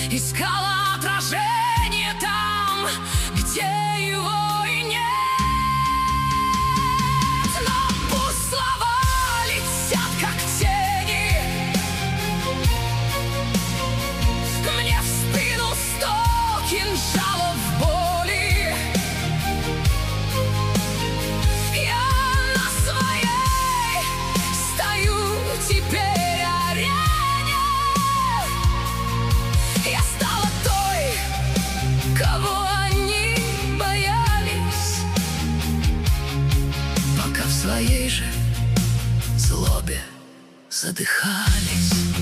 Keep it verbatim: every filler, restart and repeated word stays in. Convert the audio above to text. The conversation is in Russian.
Искала отражение там, где его и нет. Но пусть слова летят, как тени, мне в спину сто кинжалов боли. Я на своей стою теперь арене. Я стала той, кого они боялись, пока в своей же злобе задыхались.